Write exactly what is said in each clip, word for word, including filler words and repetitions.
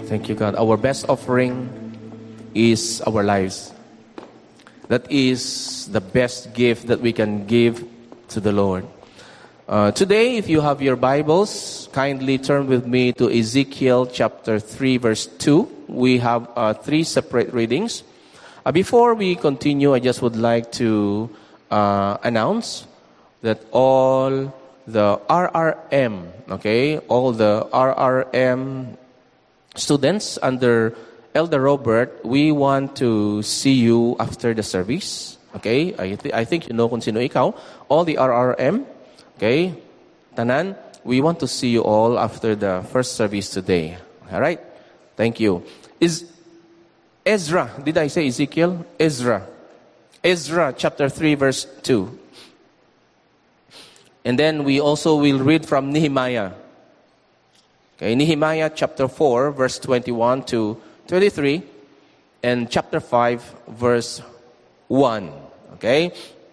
Thank you, God. Our best offering is our lives. That is the best gift that we can give to the Lord. Uh, today, if you have your Bibles, kindly turn with me to Ezekiel chapter three, verse two. We have uh, three separate readings. Uh, before we continue, I just would like to uh, announce that all the R R M, okay, all the R R M students under Elder Robert, we want to see you after the service. Okay, I, th- I think you know kung sino ikaw. All the R R M, okay, tanan, we want to see you all after the first service today. All right, thank you. Is Ezra, did I say Ezekiel? Ezra. Ezra chapter three, verse two. And then we also will read from Nehemiah. Okay, Nehemiah chapter four, verse twenty-one to twenty-three, and chapter five, verse one. Okay?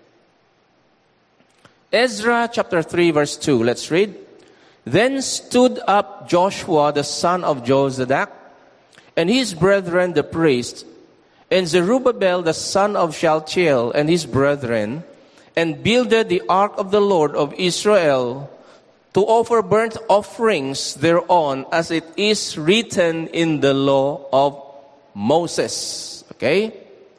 Ezra chapter three, verse two. Let's read. Then stood up Joshua, the son of Jozadak, and his brethren the priests, and Zerubbabel, the son of Shealtiel, and his brethren, and builded the ark of the Lord of Israel, to offer burnt offerings thereon, as it is written in the law of Moses. Okay?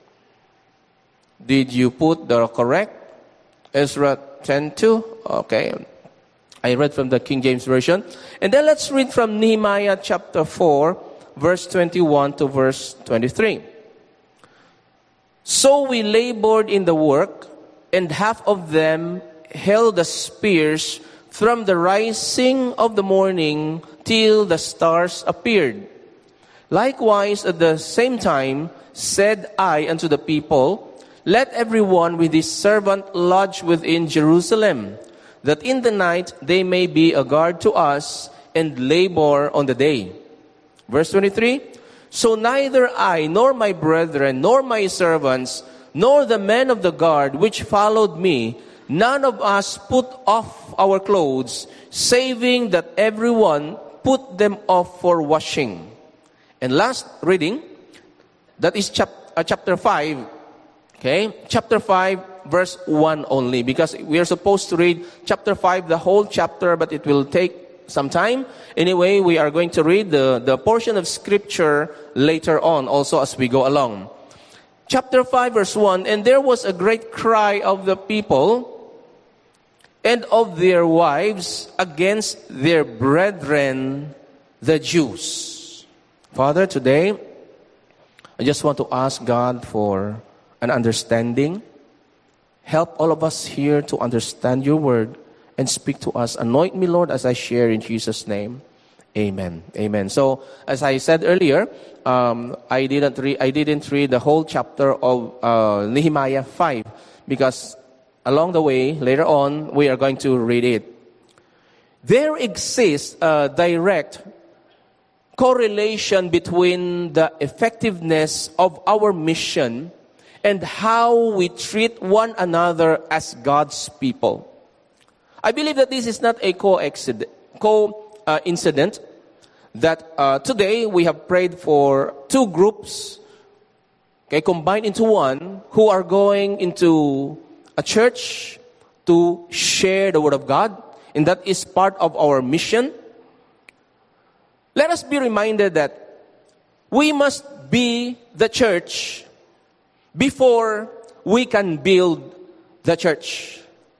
Did you put the correct? Ezra ten two? Okay. I read from the King James Version. And then let's read from Nehemiah chapter four, verse twenty-one to verse twenty-three. So we labored in the work, and half of them held the spears from the rising of the morning till the stars appeared. Likewise, at the same time, said I unto the people, let everyone with his servant lodge within Jerusalem, that in the night they may be a guard to us and labor on the day. Verse twenty-three, so neither I, nor my brethren, nor my servants, nor the men of the guard which followed me, none of us put off our clothes, saving that everyone put them off for washing. And last reading, that is chap- uh, chapter five. Okay, chapter five, verse one only, because we are supposed to read chapter five, the whole chapter, but it will take some time. Anyway, we are going to read the, the portion of scripture later on, also as we go along. Chapter five, verse one, and there was a great cry of the people and of their wives against their brethren, the Jews. Father, today, I just want to ask God for an understanding. Help all of us here to understand your word and speak to us. Anoint me, Lord, as I share in Jesus' name. Amen. Amen. So, as I said earlier, um, I didn't read. I didn't read the whole chapter of uh, Nehemiah five, because along the way, later on, we are going to read it. There exists a direct correlation between the effectiveness of our mission and how we treat one another as God's people. I believe that this is not a co-incident, co-incident that uh, today we have prayed for two groups, okay, combined into one, who are going into a church to share the word of God, and that is part of our mission. Let us be reminded that we must be the church before we can build the church.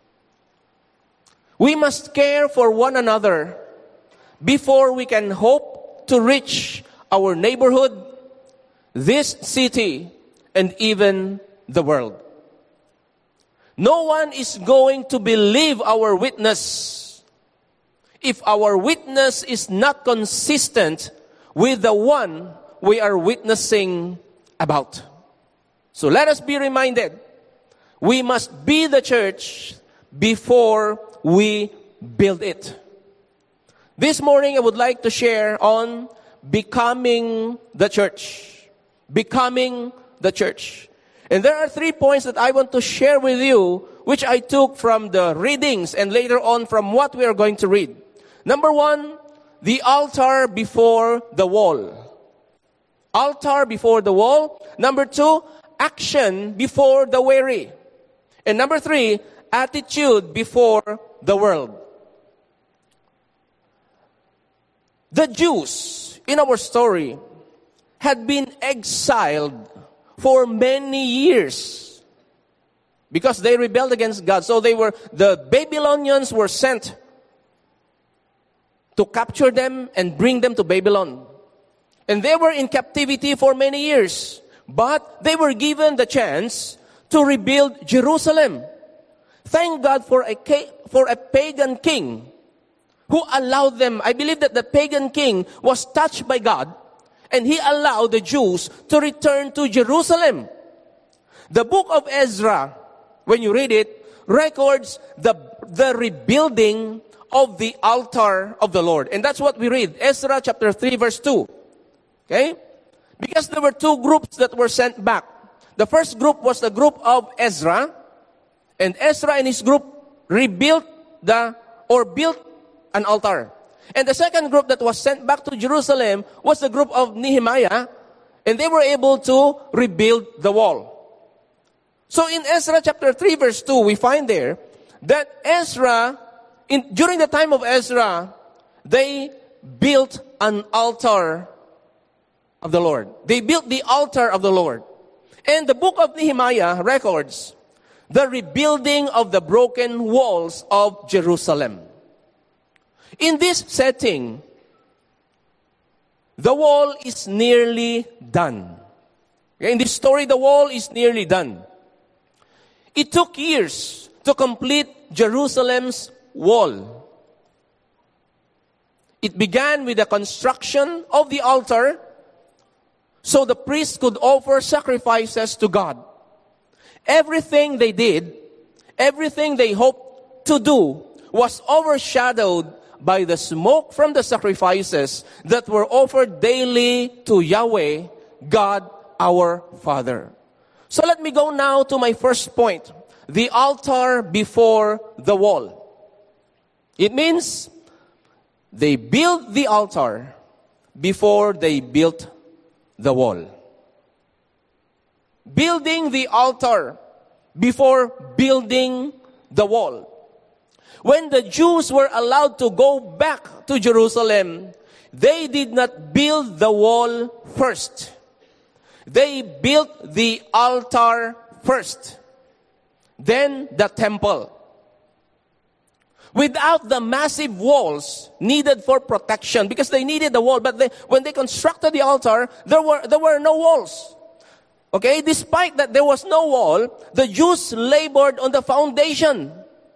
We must care for one another before we can hope to reach our neighborhood, this city, and even the world. No one is going to believe our witness if our witness is not consistent with the one we are witnessing about. So let us be reminded, we must be the church before we build it. This morning I would like to share on becoming the church. Becoming the church. And there are three points that I want to share with you, which I took from the readings and later on from what we are going to read. Number one, the altar before the wall. Altar before the wall. Number two, action before the weary. And number three, attitude before the world. The Jews in our story had been exiled for many years because they rebelled against God. So they were, the Babylonians were sent to capture them and bring them to Babylon. And they were in captivity for many years. But they were given the chance to rebuild Jerusalem. Thank God for a, for a pagan king who allowed them. I believe that the pagan king was touched by God, and he allowed the Jews to return to Jerusalem. The book of Ezra, when you read it, records the, the rebuilding of the altar of the Lord. And that's what we read. Ezra chapter three verse two. Okay? Because there were two groups that were sent back. The first group was the group of Ezra. And Ezra and his group rebuilt the, or built an altar. And the second group that was sent back to Jerusalem was the group of Nehemiah. And they were able to rebuild the wall. So in Ezra chapter three verse two, we find there that Ezra, in, during the time of Ezra, they built an altar of the Lord. They built the altar of the Lord. And the book of Nehemiah records the rebuilding of the broken walls of Jerusalem. In this setting, the wall is nearly done. In this story, the wall is nearly done. It took years to complete Jerusalem's wall. It began with the construction of the altar, so the priests could offer sacrifices to God. Everything they did, everything they hoped to do, was overshadowed by the smoke from the sacrifices that were offered daily to Yahweh, God our Father. So let me go now to my first point. The altar before the wall. It means they built the altar before they built the wall. Building the altar before building the wall. When the Jews were allowed to go back to Jerusalem, they did not build the wall first. They built the altar first. Then the temple. Without the massive walls needed for protection, because they needed the wall, but they, when they constructed the altar, there were, there were no walls. Okay, despite that there was no wall, the Jews labored on the foundation.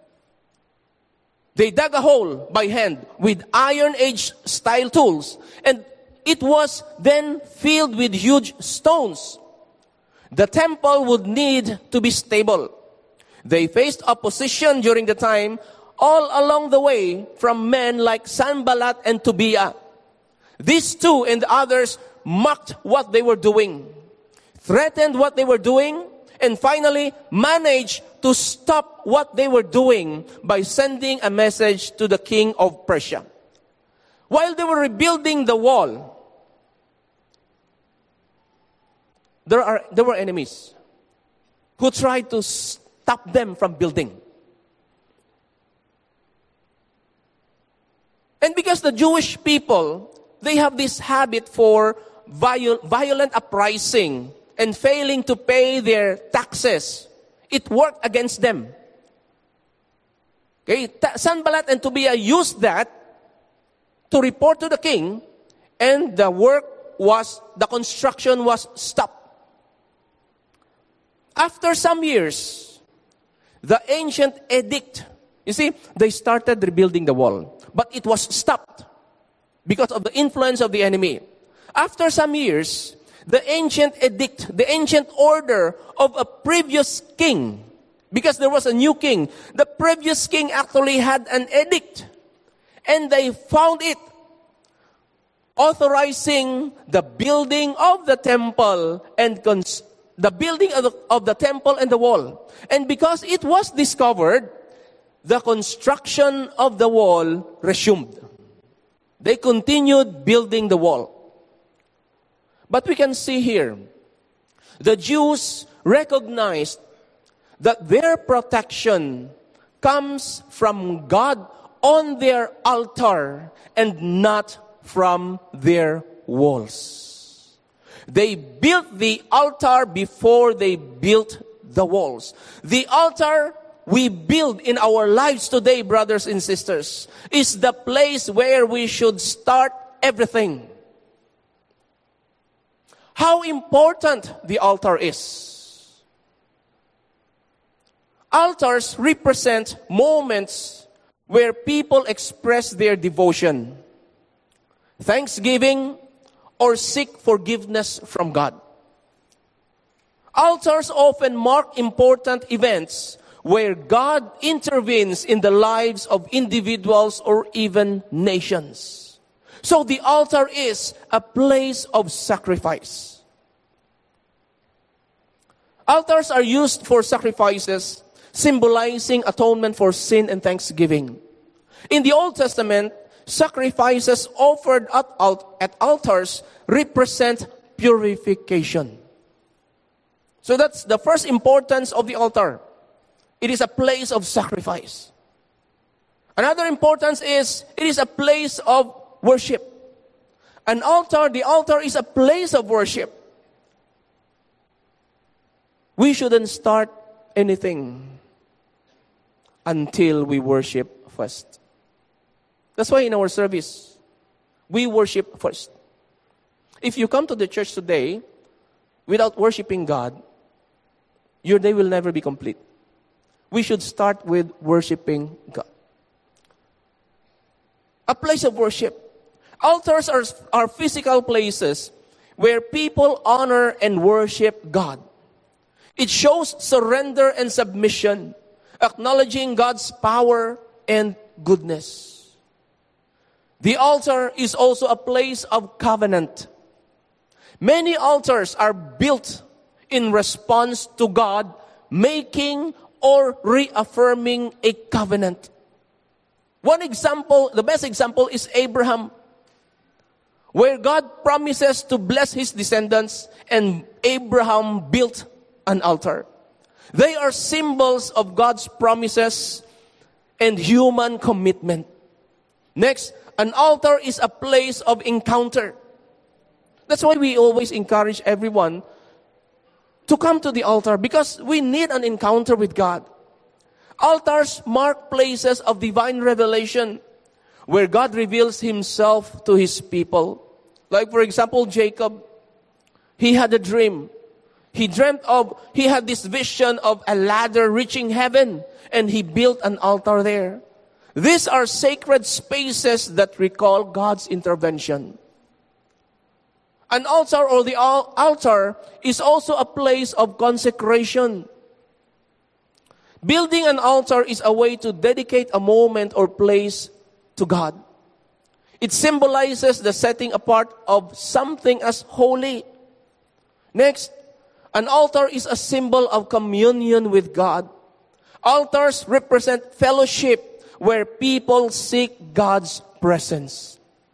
They dug a hole by hand with Iron Age style tools, and it was then filled with huge stones. The temple would need to be stable. They faced opposition during the time all along the way from men like Sanballat and Tobiah. These two and others mocked what they were doing, threatened what they were doing, and finally managed to stop what they were doing by sending a message to the king of Persia. While they were rebuilding the wall, there are there were enemies who tried to stop them from building. And because the Jewish people, they have this habit for viol- violent uprising and failing to pay their taxes, it worked against them. Okay, Sanballat and Tobiah used that to report to the king, and the work was, the construction was stopped. After some years, the ancient edict, you see, they started rebuilding the wall, but it was stopped because of the influence of the enemy. After some years, the ancient edict, the ancient order of a previous king, because there was a new king, the previous king actually had an edict, and they found it authorizing the building of the temple and cons- the building of the, of the temple and the wall. And because it was discovered, the construction of the wall resumed. They continued building the wall. But we can see here, the Jews recognized that their protection comes from God on their altar and not from their walls. They built the altar before they built the walls. The altar we build in our lives today, brothers and sisters, is the place where we should start everything. How important the altar is. Altars represent moments where people express their devotion, thanksgiving, or seek forgiveness from God. Altars often mark important events where God intervenes in the lives of individuals or even nations. So the altar is a place of sacrifice. Altars are used for sacrifices, symbolizing atonement for sin and thanksgiving. In the Old Testament, sacrifices offered at, at altars represent purification. So that's the first importance of the altar. It is a place of sacrifice. Another importance is it is a place of worship. An altar, the altar is a place of worship. We shouldn't start anything until we worship first. That's why in our service, we worship first. If you come to the church today without worshiping God, your day will never be complete. We should start with worshiping God. A place of worship. Altars are, are physical places where people honor and worship God. It shows surrender and submission, acknowledging God's power and goodness. The altar is also a place of covenant. Many altars are built in response to God making or reaffirming a covenant. One example, the best example is Abraham, where God promises to bless his descendants and Abraham built an altar. They are symbols of God's promises and human commitment. Next, an altar is a place of encounter. That's why we always encourage everyone to come to the altar, because we need an encounter with God. Altars mark places of divine revelation where God reveals himself to his people. Like for example, Jacob, he had a dream. He dreamt of, he had this vision of a ladder reaching heaven, and he built an altar there. These are sacred spaces that recall God's intervention. An altar or the al- altar is also a place of consecration. Building an altar is a way to dedicate a moment or place to God. It symbolizes the setting apart of something as holy. Next, an altar is a symbol of communion with God. Altars represent fellowship where people seek God's presence.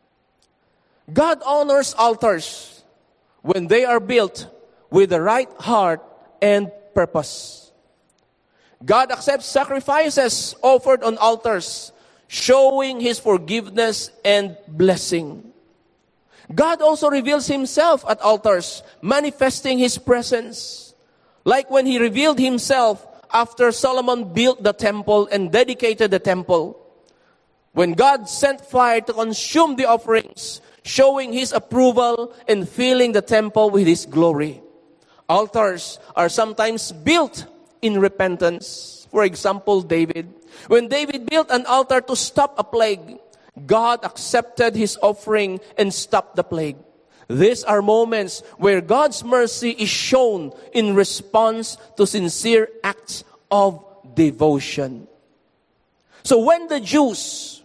God honors altars when they are built with the right heart and purpose. God accepts sacrifices offered on altars, showing his forgiveness and blessing. God also reveals himself at altars, manifesting his presence. Like when he revealed himself after Solomon built the temple and dedicated the temple. When God sent fire to consume the offerings, showing his approval and filling the temple with his glory. Altars are sometimes built in repentance. For example, David. When David built an altar to stop a plague, God accepted his offering and stopped the plague. These are moments where God's mercy is shown in response to sincere acts of devotion. So when the Jews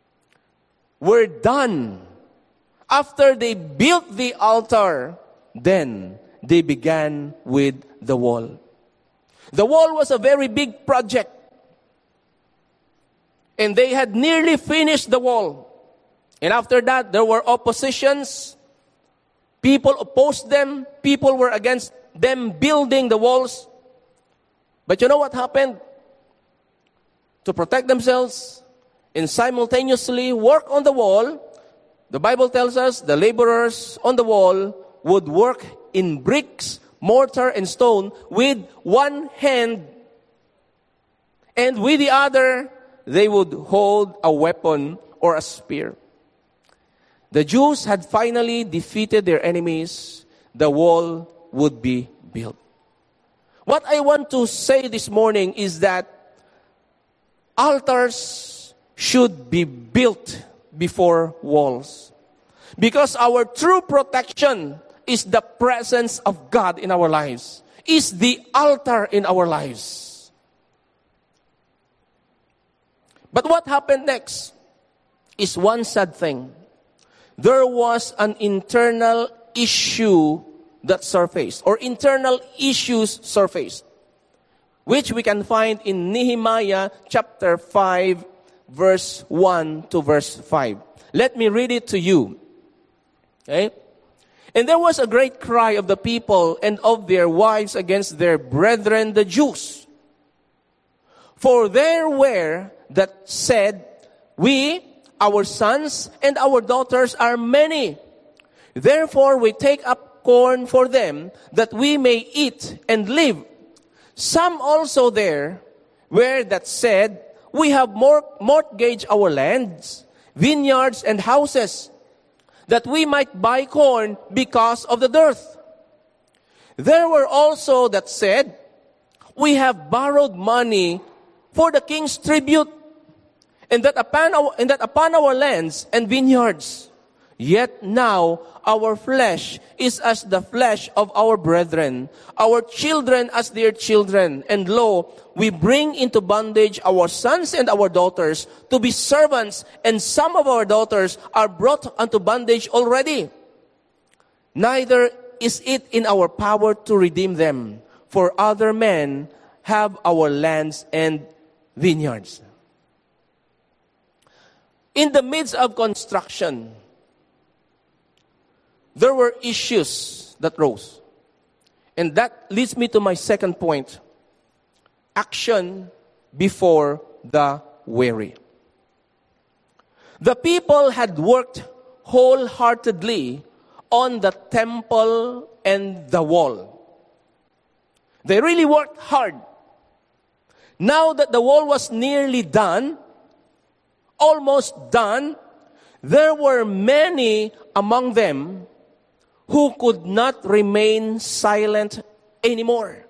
were done, after they built the altar, then they began with the wall. The wall was a very big project. And they had nearly finished the wall. And after that, there were oppositions. People opposed them. People were against them building the walls. But you know what happened? To protect themselves and simultaneously work on the wall, the Bible tells us the laborers on the wall would work in bricks, mortar, and stone with one hand, and with the other, they would hold a weapon or a spear. The Jews had finally defeated their enemies. The wall would be built. What I want to say this morning is that altars should be built before walls. Because our true protection is the presence of God in our lives. Is the altar in our lives. But what happened next is one sad thing. There was an internal issue that surfaced, or internal issues surfaced, which we can find in Nehemiah chapter five, verse one to verse five. Let me read it to you. Okay? And there was a great cry of the people and of their wives against their brethren, the Jews. For there were that said, we, our sons and our daughters are many. Therefore we take up corn for them, that we may eat and live. Some also there were that said, we have more mortgaged our lands, vineyards, and houses, that we might buy corn because of the dearth. There were also that said, we have borrowed money for the king's tribute, and that upon our, and that upon our lands and vineyards. Yet now our flesh is as the flesh of our brethren, our children as their children. And lo, we bring into bondage our sons and our daughters to be servants, and some of our daughters are brought unto bondage already. Neither is it in our power to redeem them, for other men have our lands and vineyards. In the midst of construction, there were issues that rose. And that leads me to my second point. Action before the weary. The people had worked wholeheartedly on the temple and the wall. They really worked hard. Now that the wall was nearly done, almost done, there were many among them who could not remain silent anymore.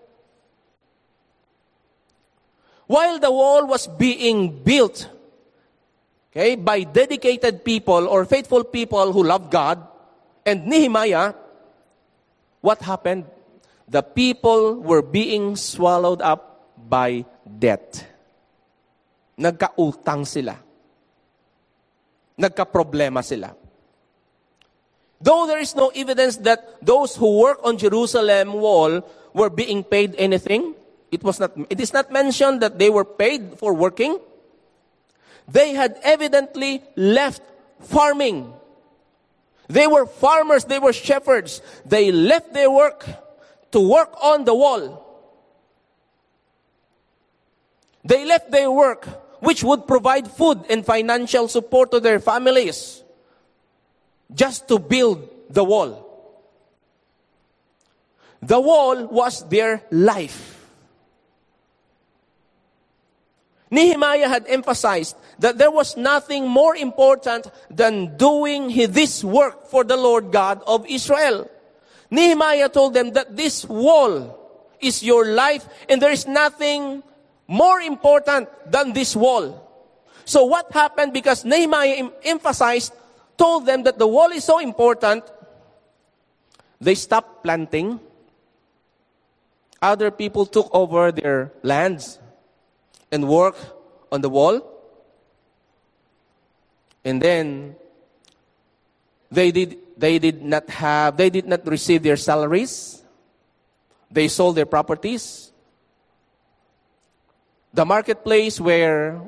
While the wall was being built, okay, by dedicated people or faithful people who loved God and Nehemiah, what happened? The people were being swallowed up by debt. Nagkautang sila. Nagka-problema sila. Though there is no evidence that those who work on Jerusalem wall were being paid anything, it was not. It is not mentioned that they were paid for working. They had evidently left farming. They were farmers. They were shepherds. They left their work to work on the wall. They left their work, which would provide food and financial support to their families, just to build the wall. The wall was their life. Nehemiah had emphasized that there was nothing more important than doing this work for the Lord God of Israel. Nehemiah told them that this wall is your life, and there is nothing more important than this wall. So what happened? Because Nehemiah emphasized, told them that the wall is so important, they stopped planting. Other people took over their lands and worked on the wall. And then they did they did not have they did not receive their salaries. They sold their properties. The marketplace where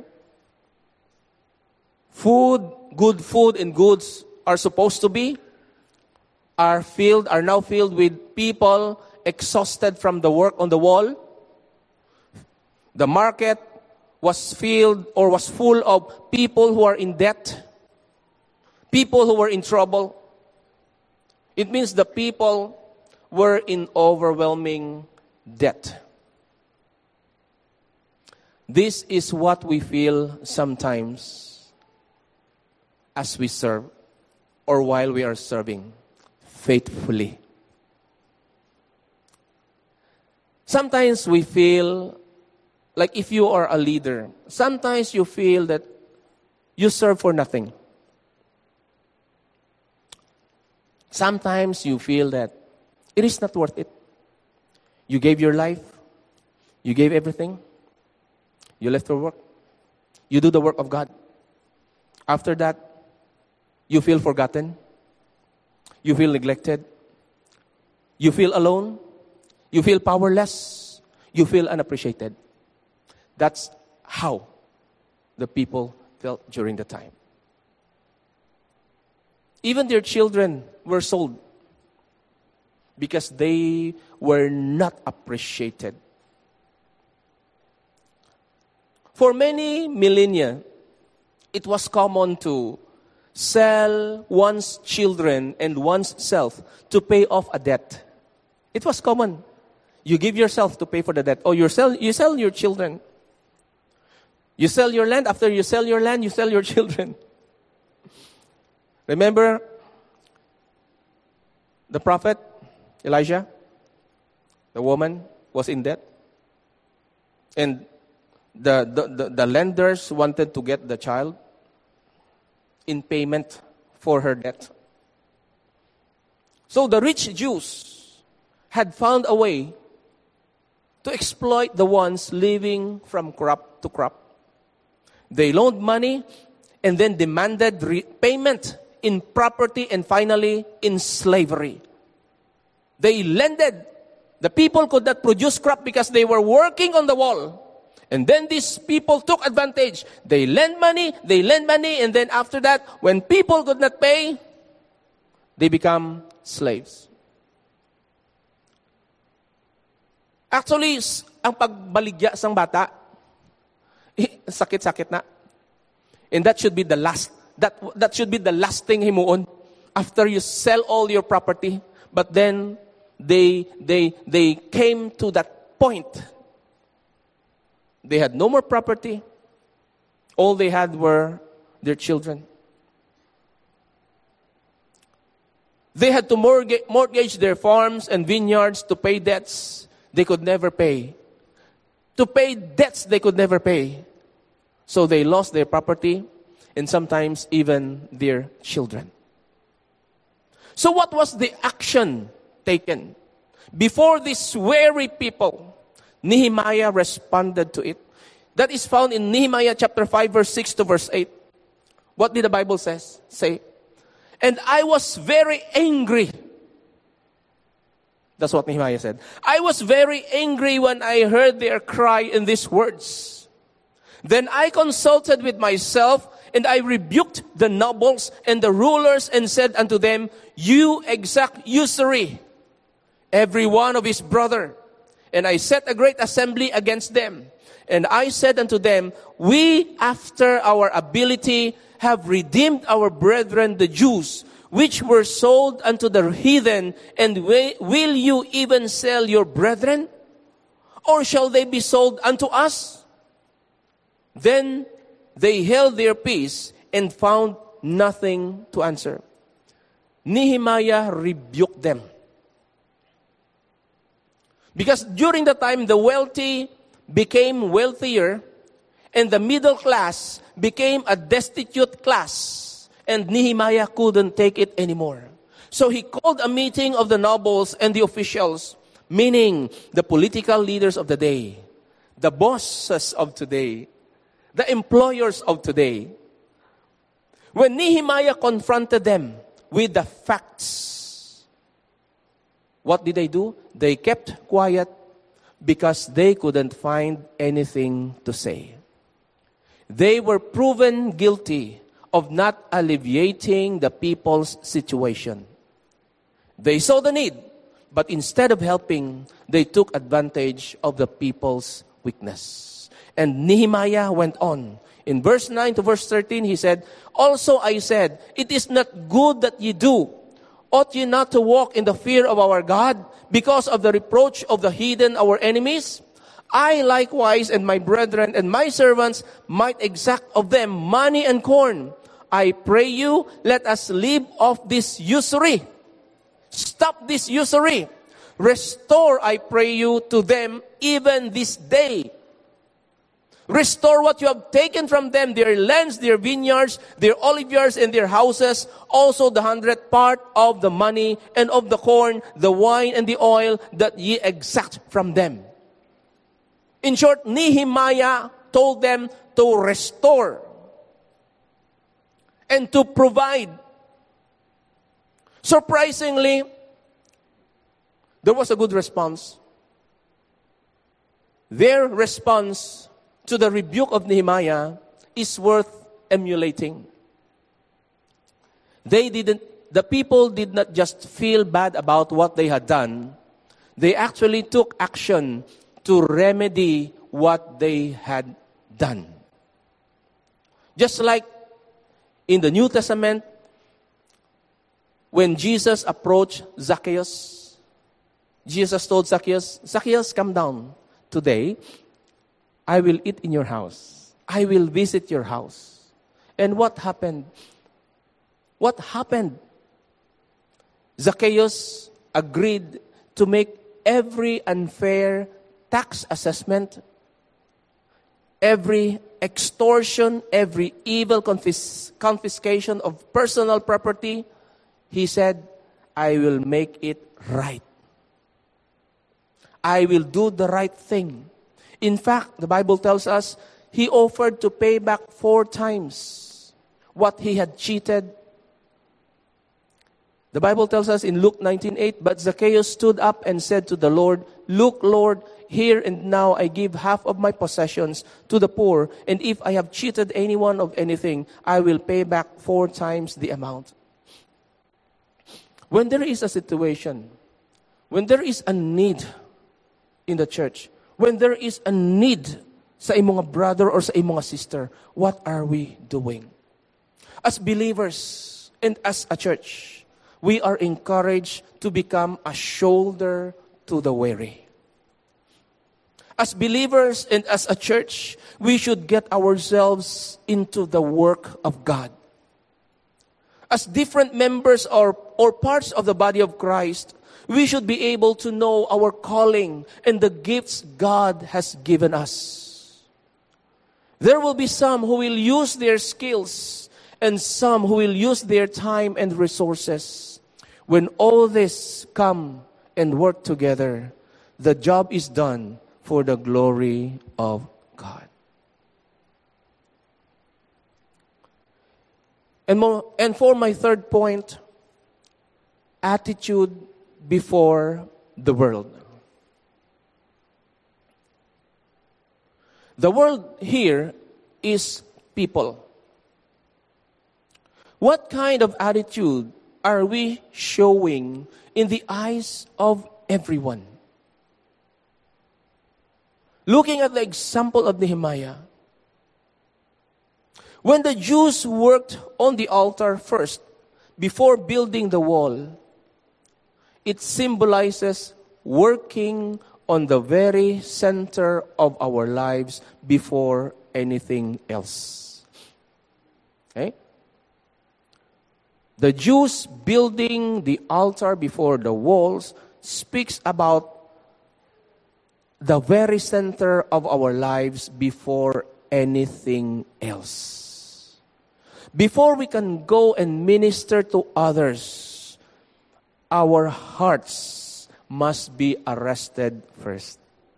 food, good food and goods are supposed to be, are filled, are now filled with people exhausted from the work on the wall. The market was filled or was full of people who are in debt, people who were in trouble. It means the people were in overwhelming debt. This is what we feel sometimes as we serve or while we are serving faithfully. Sometimes we feel like if you are a leader, sometimes you feel that you serve for nothing. Sometimes you feel that it is not worth it. You gave your life. You gave everything. You left for work. You do the work of God. After that, you feel forgotten. You feel neglected. You feel alone. You feel powerless. You feel unappreciated. That's how the people felt during the time. Even their children were sold because they were not appreciated. For many millennia, it was common to sell one's children and one's self to pay off a debt. It was common. You give yourself to pay for the debt. Or you sell, you sell your children. You sell your land. After you sell your land, you sell your children. Remember the prophet Elijah? The woman was in debt. And the, the, the, the lenders wanted to get the child in payment for her debt. So the rich Jews had found a way to exploit the ones living from crop to crop. They loaned money and then demanded repayment in property and finally in slavery. They lended. The people could not produce crop because they were working on the wall. And then these people took advantage. They lend money, they lend money, and then after that, when people could not pay, they become slaves. Actually, ang pagbaligya sang bata, sakit-sakit na. And that should be the last. That that should be the last thing himuon after you sell all your property. But then they they they came to that point. They had no more property. All they had were their children. They had to mortgage, mortgage their farms and vineyards to pay debts they could never pay. To pay debts they could never pay. So they lost their property and sometimes even their children. So what was the action taken? Before these weary people, Nehemiah responded to it. That is found in Nehemiah chapter five, verse six to verse eight. What did the Bible says? Say, and I was very angry. That's what Nehemiah said. I was very angry when I heard their cry in these words. Then I consulted with myself, and I rebuked the nobles and the rulers and said unto them, you exact usury, every one of his brother. And I set a great assembly against them. And I said unto them, we after our ability have redeemed our brethren the Jews, which were sold unto the heathen, and will you even sell your brethren? Or shall they be sold unto us? Then they held their peace and found nothing to answer. Nehemiah rebuked them. Because during the time, the wealthy became wealthier and the middle class became a destitute class. And Nehemiah couldn't take it anymore. So he called a meeting of the nobles and the officials, meaning the political leaders of the day, the bosses of today, the employers of today. When Nehemiah confronted them with the facts, what did they do? They kept quiet because they couldn't find anything to say. They were proven guilty of not alleviating the people's situation. They saw the need, but instead of helping, they took advantage of the people's weakness. And Nehemiah went on. In verse nine to verse thirteen, he said, "Also I said, it is not good that ye do. Ought ye not to walk in the fear of our God, because of the reproach of the heathen, our enemies? I likewise and my brethren and my servants might exact of them money and corn. I pray you, let us leave off this usury." Stop this usury. Restore, I pray you, to them even this day. Restore what you have taken from them, their lands, their vineyards, their olive yards, and their houses, also the hundredth part of the money and of the corn, the wine and the oil that ye exact from them. In short, Nehemiah told them to restore and to provide. Surprisingly, there was a good response. Their response to the rebuke of Nehemiah is worth emulating. They didn't, the people did not just feel bad about what they had done. They actually took action to remedy what they had done. Just like in the New Testament, when Jesus approached Zacchaeus, Jesus told Zacchaeus, "Zacchaeus, come down today. I will eat in your house. I will visit your house." And what happened? What happened? Zacchaeus agreed to make every unfair tax assessment, every extortion, every evil confis- confiscation of personal property. He said, "I will make it right. I will do the right thing." In fact, the Bible tells us he offered to pay back four times what he had cheated. The Bible tells us in Luke nineteen eight, "But Zacchaeus stood up and said to the Lord, 'Look, Lord, here and now I give half of my possessions to the poor, and if I have cheated anyone of anything, I will pay back four times the amount.'" When there is a situation, when there is a need in the church, when there is a need sa imong mga brother or sa imong mga sister, what are we doing? As believers and as a church, we are encouraged to become a shoulder to the weary. As believers and as a church, we should get ourselves into the work of God. As different members or, or parts of the body of Christ, we should be able to know our calling and the gifts God has given us. There will be some who will use their skills and some who will use their time and resources. When all this come and work together, the job is done for the glory of God. And, more, and for my third point, attitude before the world. The world here is people. What kind of attitude are we showing in the eyes of everyone? Looking at the example of Nehemiah, when the Jews worked on the altar first, before building the wall, it symbolizes working on the very center of our lives before anything else. Okay? The Jews building the altar before the walls speaks about the very center of our lives before anything else. Before we can go and minister to others, our hearts must be arrested first.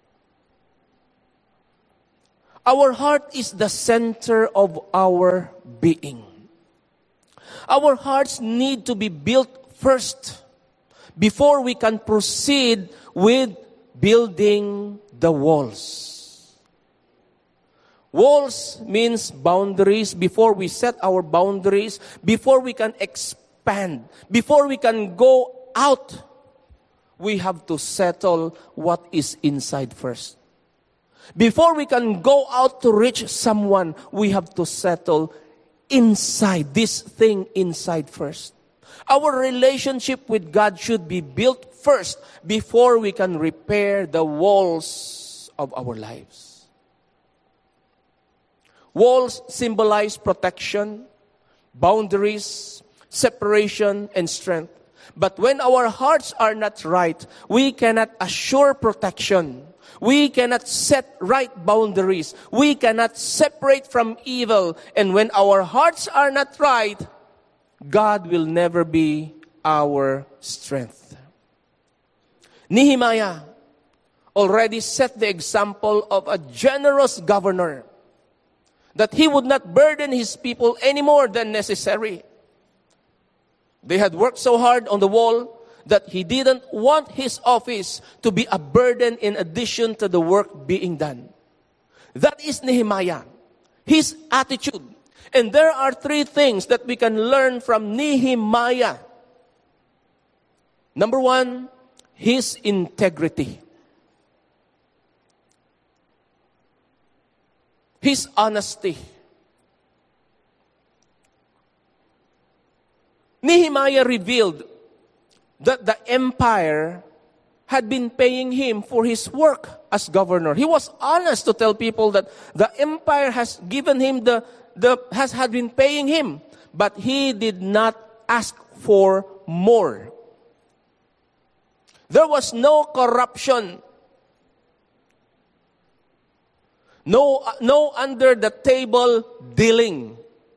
Our heart is the center of our being. Our hearts need to be built first before we can proceed with building the walls. Walls means boundaries. Before we set our boundaries, before we can expand, before we can go out, we have to settle what is inside first. Before we can go out to reach someone, we have to settle inside, this thing inside first. Our relationship with God should be built first before we can repair the walls of our lives. Walls symbolize protection, boundaries, separation, and strength. But when our hearts are not right, we cannot assure protection. We cannot set right boundaries. We cannot separate from evil. And when our hearts are not right, God will never be our strength. Nehemiah already set the example of a generous governor, that he would not burden his people any more than necessary. They had worked so hard on the wall that he didn't want his office to be a burden in addition to the work being done. That is Nehemiah, his attitude. And there are three things that we can learn from Nehemiah. Number one, his integrity. His honesty. Nehemiah revealed that the empire had been paying him for his work as governor. He was honest to tell people that the empire has given him the, the has had been paying him, but he did not ask for more. There was no corruption. No, no under the table dealing.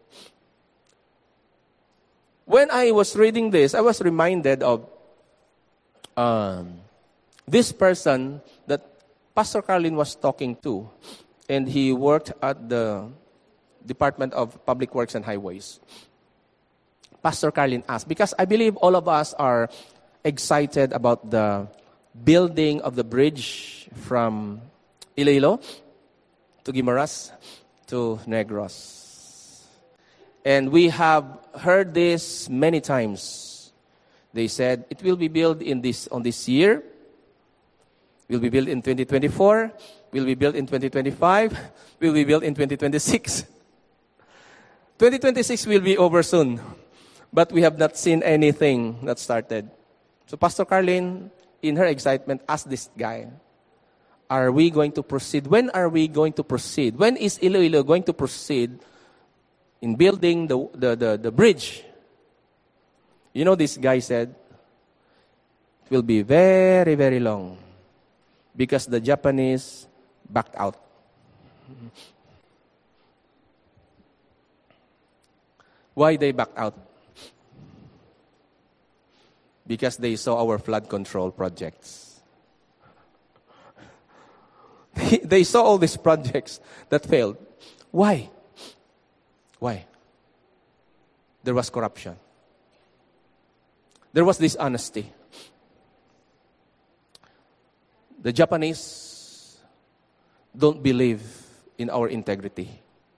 When I was reading this, I was reminded of um, this person that Pastor Carlin was talking to, and he worked at the Department of Public Works and Highways. Pastor Carlin asked, because I believe all of us are excited about the building of the bridge from Iloilo to Guimaras to Negros. And we have heard this many times. They said, it will be built in this on this year. Will be built in twenty twenty-four. Will be built in twenty twenty-five. Will be built in twenty twenty-six. twenty twenty-six will be over soon. But we have not seen anything that started. So Pastor Carlin, in her excitement, asked this guy, are we going to proceed? When are we going to proceed? When is Iloilo going to proceed in building the, the, the, the bridge? You know, this guy said, it will be very, very long because the Japanese backed out. Why they backed out? Because they saw our flood control projects. They saw all these projects that failed. Why? Why? There was corruption. There was dishonesty. The Japanese don't believe in our integrity.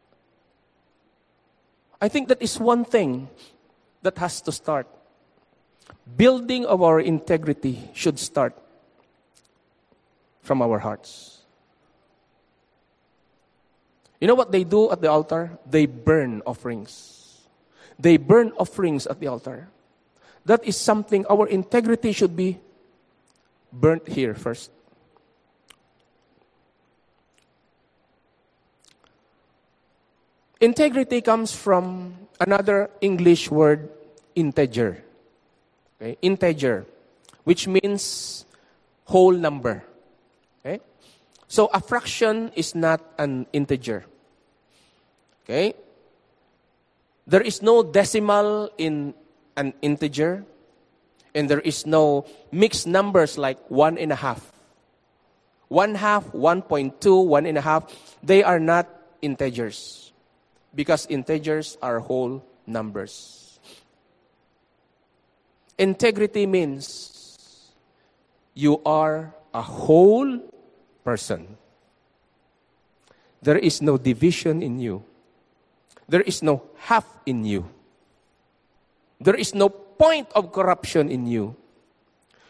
I think that is one thing that has to start. Building of our integrity should start from our hearts. You know what they do at the altar? They burn offerings. They burn offerings at the altar. That is something, our integrity should be burnt here first. Integrity comes from another English word, integer. Okay? Integer, which means whole number. Okay? So a fraction is not an integer. Okay? There is no decimal in an integer, and there is no mixed numbers like one and a half. One half, one point two, one and a half, they are not integers. Because integers are whole numbers. Integrity means you are a whole person. There is no division in you. There is no half in you. There is no point of corruption in you.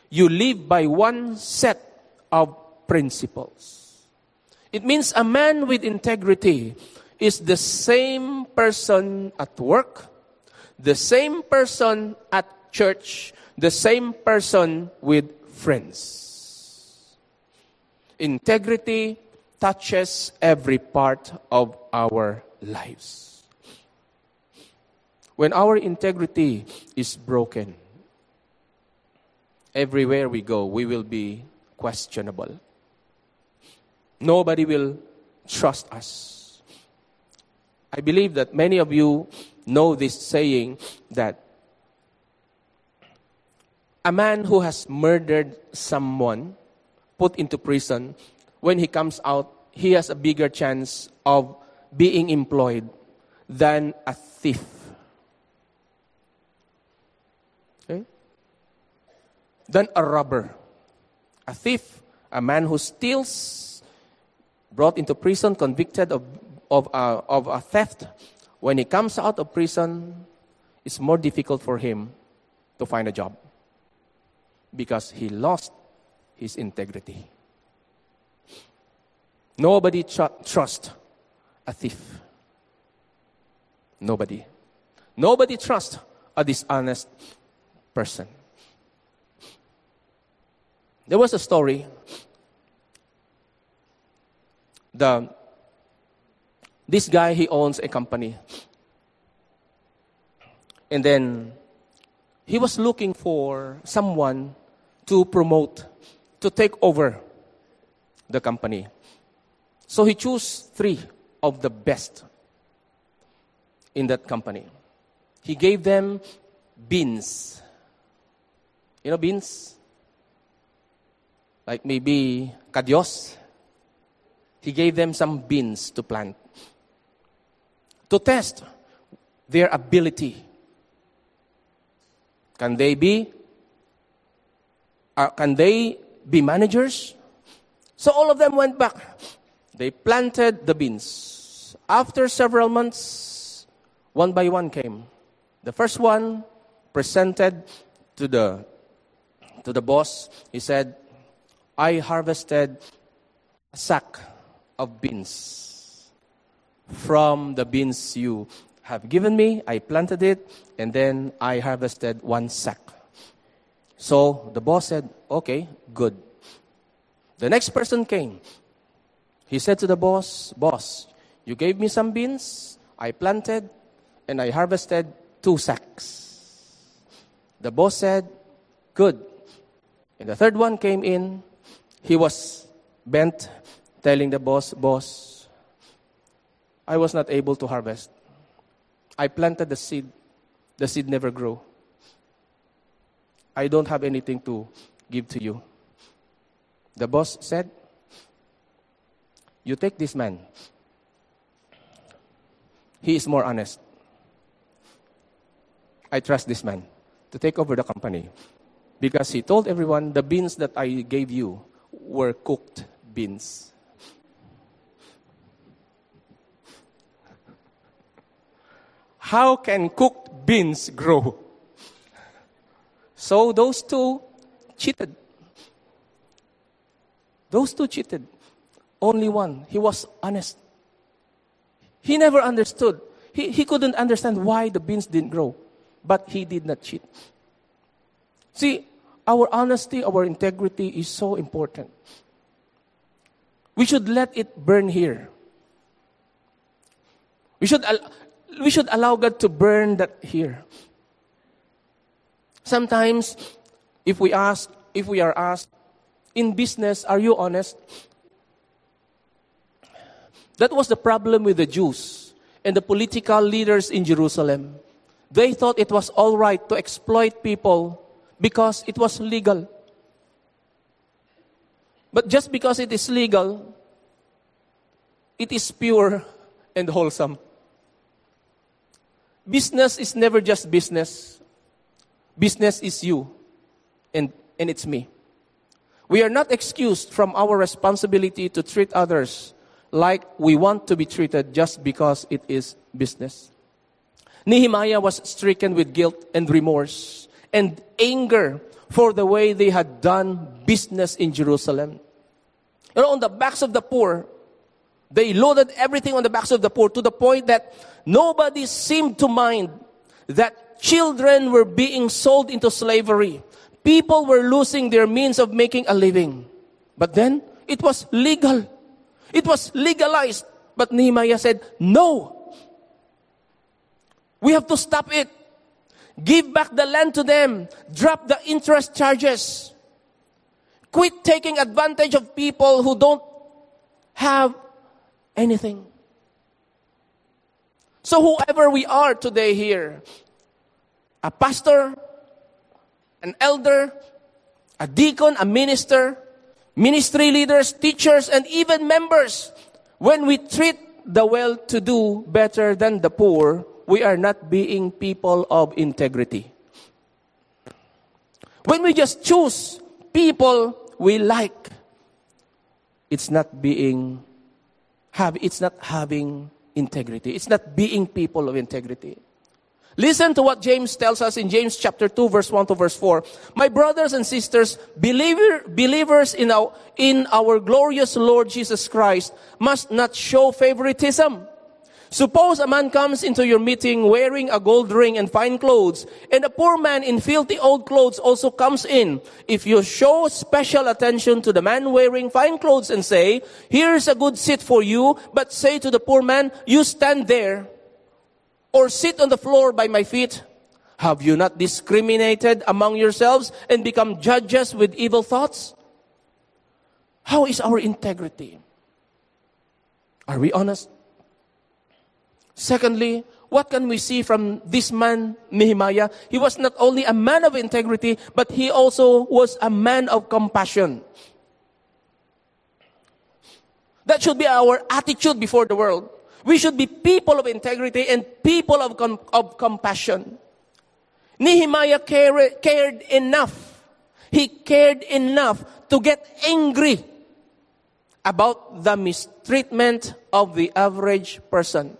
You live by one set of principles. It means a man with integrity is the same person at work, the same person at church, the same person with friends. Integrity touches every part of our lives. When our integrity is broken, everywhere we go, we will be questionable. Nobody will trust us. I believe that many of you know this saying that a man who has murdered someone, put into prison, when he comes out, he has a bigger chance of being employed than a thief. Okay? Than a robber. A thief, a man who steals, brought into prison, convicted of, of, uh, of a theft. When he comes out of prison, it's more difficult for him to find a job because he lost his integrity. Nobody tr- trusts a thief. Nobody. Nobody trusts a dishonest person. There was a story. The, this guy, he owns a company. And then he was looking for someone to promote, to take over the company. So he chose three of the best in that company. He gave them beans. You know beans? Like maybe kadios. He gave them some beans to plant to test their ability. Can they be? Uh, can they be managers? So all of them went back. They planted the beans. After several months, one by one came. The first one presented to the to the boss. He said, "I harvested a sack of beans from the beans you have given me. I planted it, and then I harvested one sack." So the boss said, "Okay, good." The next person came. He said to the boss, "Boss, you gave me some beans, I planted, and I harvested two sacks." The boss said, "Good." And the third one came in. He was bent, telling the boss, "Boss, I was not able to harvest. I planted the seed. The seed never grew. I don't have anything to give to you." The boss said, "You take this man. He is more honest. I trust this man to take over the company because he told everyone the beans that I gave you were cooked beans." How can cooked beans grow? So those two cheated. Those two cheated. Only one. He was honest. He never understood. He, he couldn't understand why the beans didn't grow. But he did not cheat. See, our honesty, our integrity is so important. We should let it burn here. We should, al- we should allow God to burn that here. Sometimes, if we ask, if we are asked, in business, are you honest? That was the problem with the Jews and the political leaders in Jerusalem. They thought it was all right to exploit people because it was legal. But just because it is legal, it is pure and wholesome. Business is never just business. Business is you, and, and it's me. We are not excused from our responsibility to treat others like we want to be treated just because it is business. Nehemiah was stricken with guilt and remorse and anger for the way they had done business in Jerusalem. You know, on the backs of the poor, they loaded everything on the backs of the poor to the point that nobody seemed to mind that children were being sold into slavery. People were losing their means of making a living. But then, it was legal. It was legalized. But Nehemiah said, no. We have to stop it. Give back the land to them. Drop the interest charges. Quit taking advantage of people who don't have anything. So whoever we are today here, a pastor, an elder, a deacon, a minister, ministry leaders, teachers, and even members, when we treat the well-to-do better than the poor, we are not being people of integrity. When we just choose people we like, it's not being have it's not having integrity. It's not being people of integrity. Listen to what James tells us in James chapter two, verse one to verse four. My brothers and sisters, believer, believers in our, in our glorious Lord Jesus Christ must not show favoritism. Suppose a man comes into your meeting wearing a gold ring and fine clothes, and a poor man in filthy old clothes also comes in. If you show special attention to the man wearing fine clothes and say, here's a good seat for you, but say to the poor man, you stand there, or sit on the floor by my feet, have you not discriminated among yourselves and become judges with evil thoughts? How is our integrity? Are we honest? Secondly, what can we see from this man, Nehemiah? He was not only a man of integrity, but he also was a man of compassion. That should be our attitude before the world. We should be people of integrity and people of, com- of compassion. Nehemiah care- cared enough. He cared enough to get angry about the mistreatment of the average person.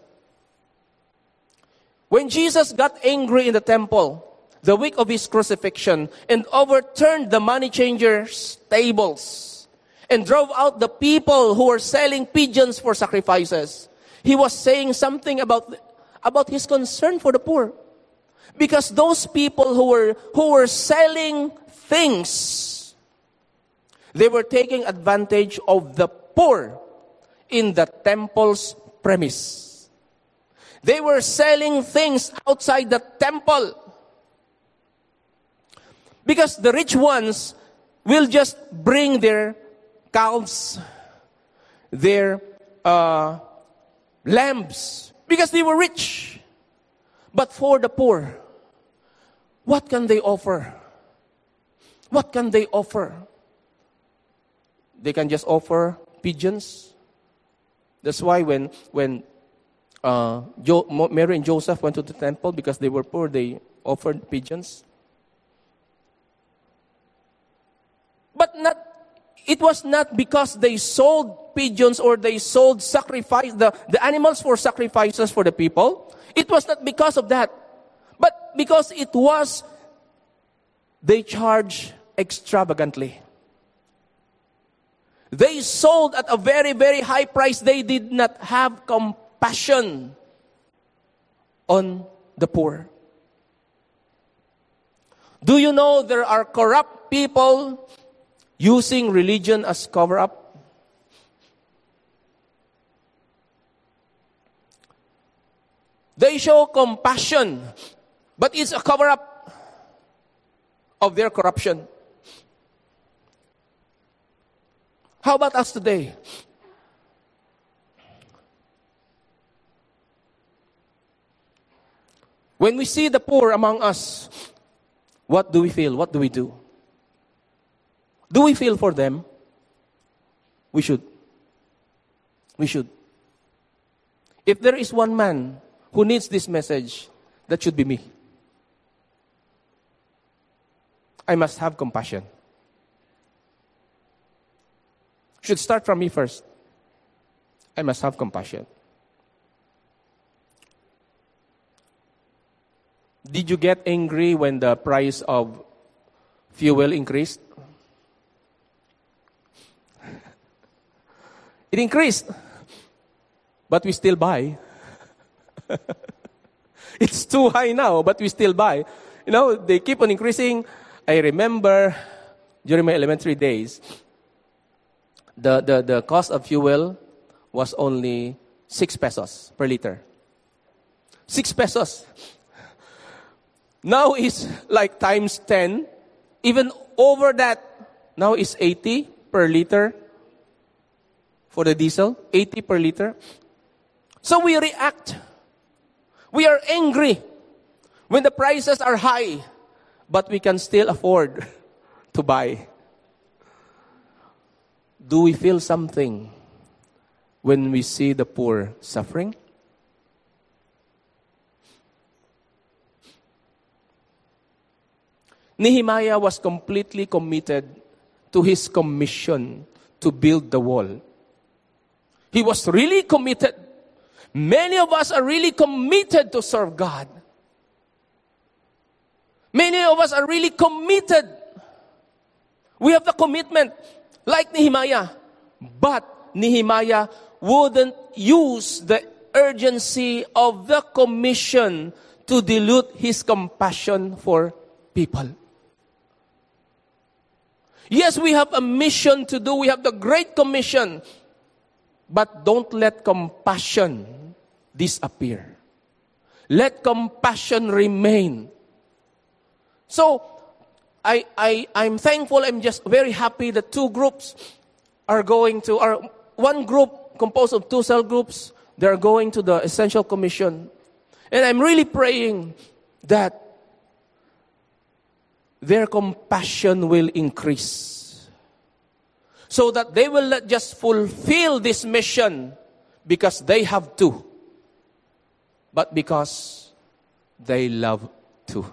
When Jesus got angry in the temple, the week of his crucifixion, and overturned the money changers' tables, and drove out the people who were selling pigeons for sacrifices, he was saying something about, about his concern for the poor. Because those people who were, who were selling things, they were taking advantage of the poor in the temple's premise. They were selling things outside the temple. Because the rich ones will just bring their cows, their uh, lambs, because they were rich. But for the poor, what can they offer? What can they offer? They can just offer pigeons. That's why when when uh, jo- Mary and Joseph went to the temple, because they were poor, they offered pigeons. But not, it was not because they sold pigeons or they sold sacrifice the, the animals for sacrifices for the people. It was not because of that. But because it was, they charged extravagantly. They sold at a very, very high price. They did not have compassion on the poor. Do you know there are corrupt people using religion as cover-up? They show compassion, but it's a cover-up of their corruption. How about us today? When we see the poor among us, what do we feel? What do we do? Do we feel for them? We should. We should. If there is one man who needs this message, that should be me. I must have compassion. Should start from me first. I must have compassion. Did you get angry when the price of fuel increased? It increased. But we still buy. It's too high now, but we still buy. You know, they keep on increasing. I remember during my elementary days, the, the, the cost of fuel was only six pesos per liter. Six pesos. Now it's like times ten. Even over that, now it's eighty per liter for the diesel. eighty per liter. So we react. We are angry when the prices are high, but we can still afford to buy. Do we feel something when we see the poor suffering? Nehemiah was completely committed to his commission to build the wall. He was really committed. Many of us are really committed to serve God. Many of us are really committed. We have the commitment like Nehemiah. But Nehemiah wouldn't use the urgency of the commission to dilute his compassion for people. Yes, we have a mission to do. We have the Great Commission. But don't let compassion disappear. Let compassion remain. So, I, I, I'm thankful, I'm just very happy that two groups are going to, or one group composed of two cell groups, they're going to the Essential Commission. And I'm really praying that their compassion will increase. So that they will not just fulfill this mission because they have to, but because they love to.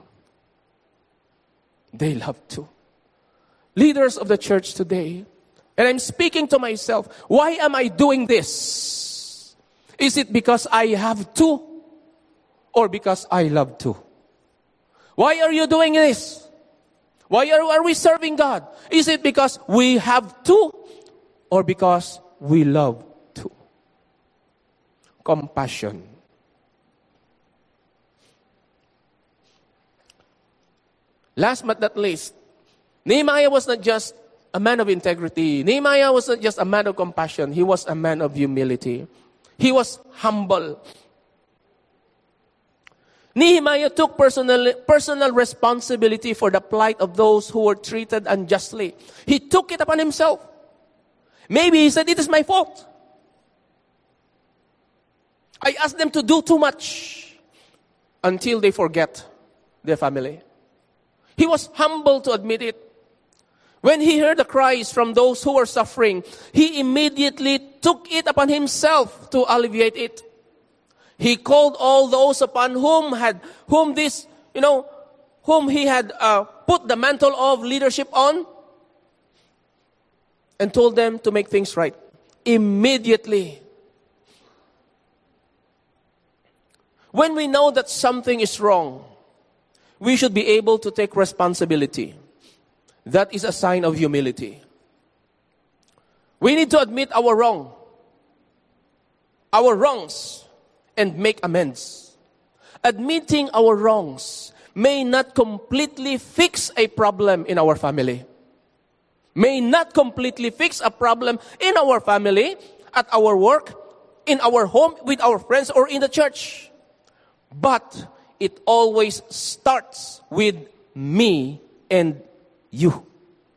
They love to. Leaders of the church today, and I'm speaking to myself, why am I doing this? Is it because I have to or because I love to? Why are you doing this? Why are, are we serving God? Is it because we have to or because we love to? Compassion. Last but not least, Nehemiah was not just a man of integrity. Nehemiah was not just a man of compassion. He was a man of humility. He was humble. Nehemiah took personal, personal responsibility for the plight of those who were treated unjustly. He took it upon himself. Maybe he said, it is my fault. I asked them to do too much until they forget their family. He was humble to admit it. When he heard the cries from those who were suffering, he immediately took it upon himself to alleviate it. He called all those upon whom had, whom this, you know, whom he had uh, put the mantle of leadership on, and told them to make things right. Immediately. When we know that something is wrong, we should be able to take responsibility. That is a sign of humility. We need to admit our wrong, our wrongs, and make amends. Admitting our wrongs may not completely fix a problem in our family. May not completely fix a problem in our family, at our work, in our home, with our friends, or in the church. But it always starts with me and you.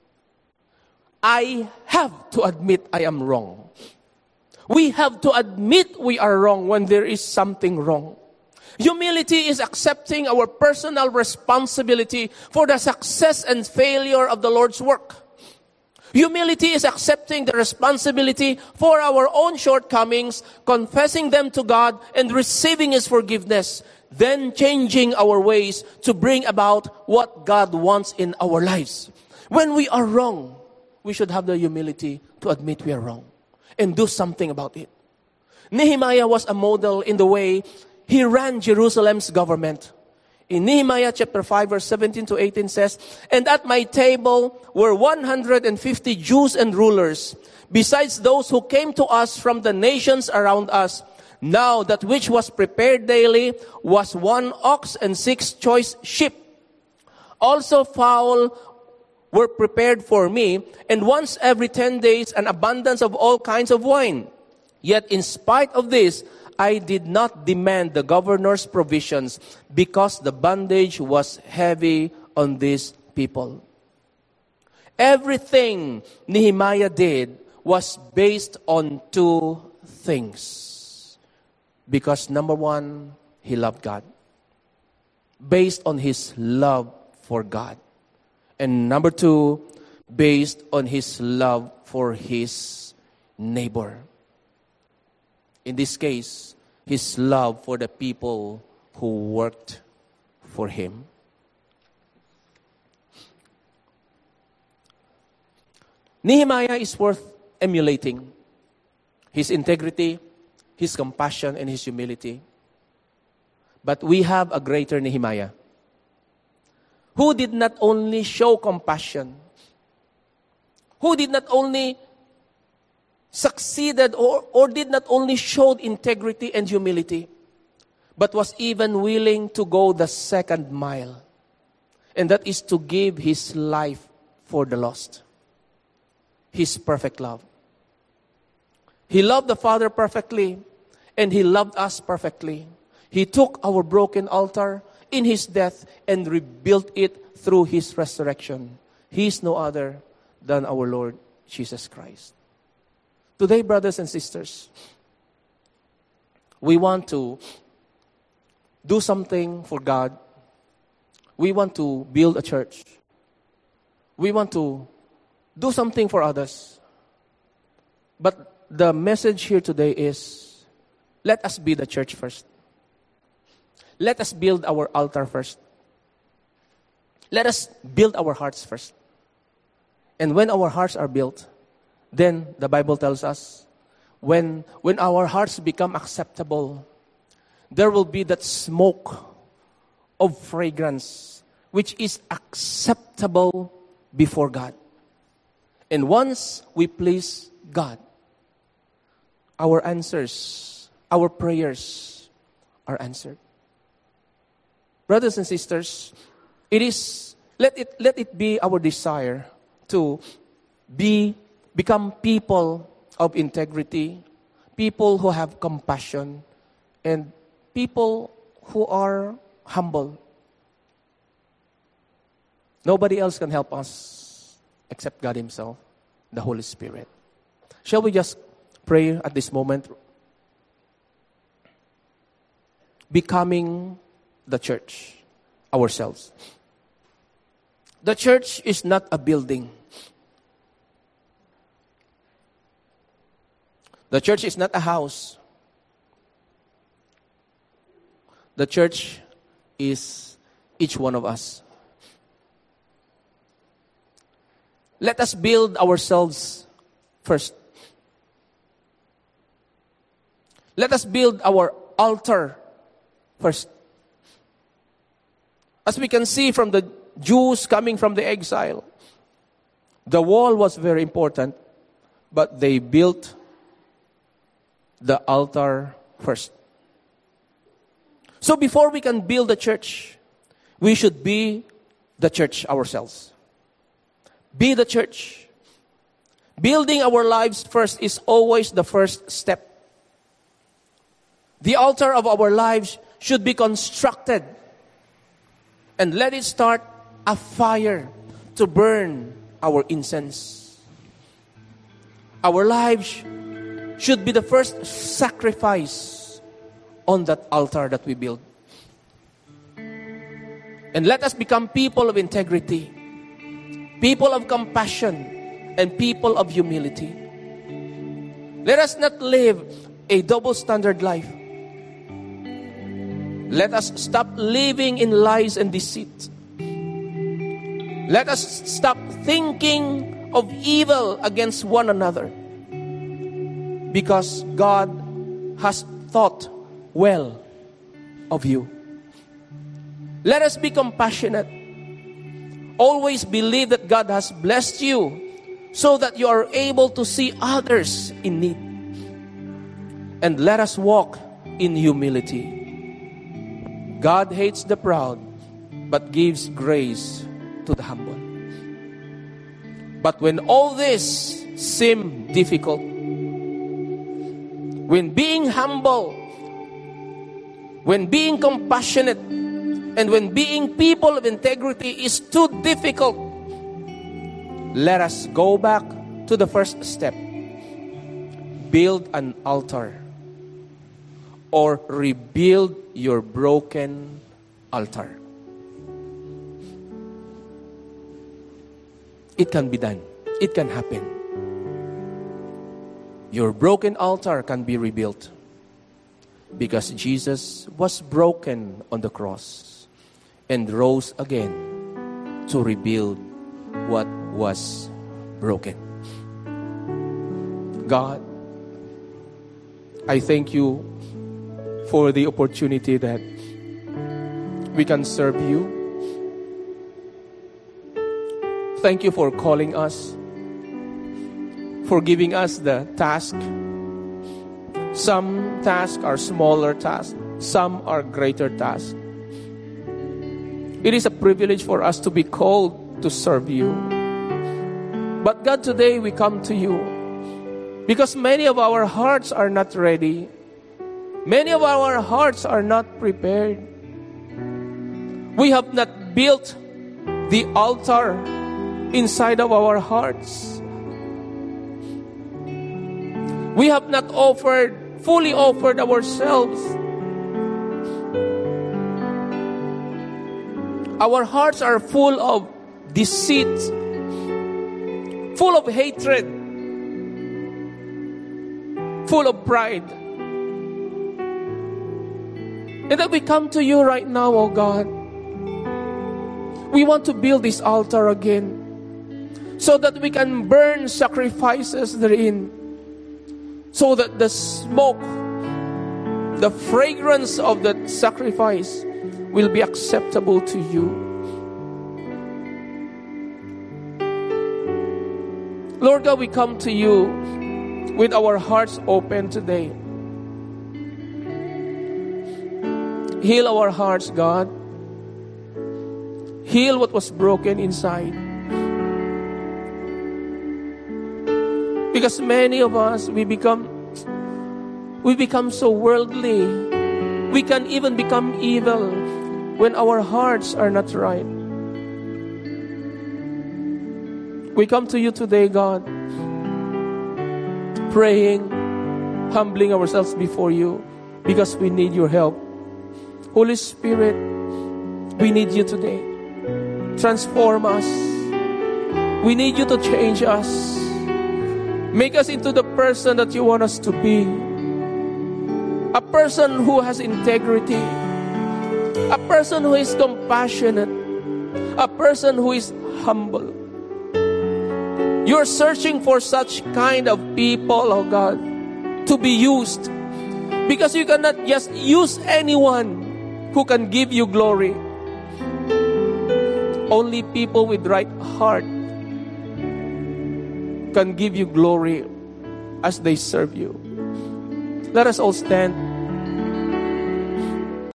I have to admit I am wrong. We have to admit we are wrong when there is something wrong. Humility is accepting our personal responsibility for the success and failure of the Lord's work. Humility is accepting the responsibility for our own shortcomings, confessing them to God, and receiving His forgiveness, then changing our ways to bring about what God wants in our lives. When we are wrong, we should have the humility to admit we are wrong and do something about it. Nehemiah was a model in the way he ran Jerusalem's government. In Nehemiah chapter five, verse seventeen to eighteen says, "And at my table were one hundred fifty Jews and rulers, besides those who came to us from the nations around us. Now that which was prepared daily was one ox and six choice sheep. Also fowl were prepared for me, and once every ten days an abundance of all kinds of wine. Yet in spite of this, I did not demand the governor's provisions, because the bondage was heavy on these people." Everything Nehemiah did was based on two things. Because number one, he loved God. Based on his love for God. And number two, based on his love for his neighbor. In this case, his love for the people who worked for him. Nehemiah is worth emulating. His integrity, his compassion, and his humility. But we have a greater Nehemiah, who did not only show compassion, who did not only succeeded or, or did not only showed integrity and humility, but was even willing to go the second mile. And that is to give his life for the lost. His perfect love. He loved the Father perfectly, and he loved us perfectly. He took our broken altar in his death and rebuilt it through his resurrection. He is no other than our Lord Jesus Christ. Today, brothers and sisters, we want to do something for God. We want to build a church. We want to do something for others. But the message here today is, let us be the church first. Let us build our altar first. Let us build our hearts first. And when our hearts are built, then the Bible tells us, when, when our hearts become acceptable, there will be that smoke of fragrance which is acceptable before God. And once we please God, our answers, our prayers are answered. Brothers and sisters, it is let it let it be our desire to be become people of integrity, people who have compassion, and people who are humble. Nobody else can help us except God himself, the Holy Spirit. Shall we just pray at this moment? Becoming the church ourselves. The church is not a building. The church is not a house. The church is each one of us. Let us build ourselves first. Let us build our altar first. As we can see from the Jews coming from the exile, the wall was very important, but they built the altar first. So before we can build the church, we should be the church ourselves. Be the church. Building our lives first is always the first step. The altar of our lives should be constructed, and let it start a fire to burn our incense. Our lives should be the first sacrifice on that altar that we build. And let us become people of integrity, people of compassion, and people of humility. Let us not live a double standard life. Let us stop living in lies and deceit. Let us stop thinking of evil against one another, because God has thought well of you. Let us be compassionate. Always believe that God has blessed you so that you are able to see others in need. And let us walk in humility. God hates the proud, but gives grace to the humble. But when all this seems difficult, when being humble, when being compassionate, and when being people of integrity is too difficult, let us go back to the first step. Build an altar. Or rebuild your broken altar. It can be done. It can happen. Your broken altar can be rebuilt. Because Jesus was broken on the cross and rose again to rebuild what was broken. God, I thank you for the opportunity that we can serve you. Thank you for calling us, for giving us the task. Some tasks are smaller tasks, some are greater tasks. It is a privilege for us to be called to serve you. But God, today we come to you because many of our hearts are not ready. Many of our hearts are not prepared. We have not built the altar inside of our hearts. We have not offered, fully offered ourselves. Our hearts are full of deceit, full of hatred, full of pride. And that we come to you right now, oh God. We want to build this altar again so that we can burn sacrifices therein, so that the smoke, the fragrance of that sacrifice will be acceptable to you. Lord God, we come to you with our hearts open today. Heal our hearts, God. Heal what was broken inside. Because many of us, we become we become so worldly. We can even become evil when our hearts are not right. We come to you today, God, praying, humbling ourselves before you because we need your help. Holy Spirit, we need you today. Transform us. We need you to change us. Make us into the person that you want us to be. A person who has integrity. A person who is compassionate. A person who is humble. You're searching for such kind of people, oh God, to be used. Because you cannot just use anyone who can give you glory. Only people with right heart can give you glory as they serve you. Let us all stand.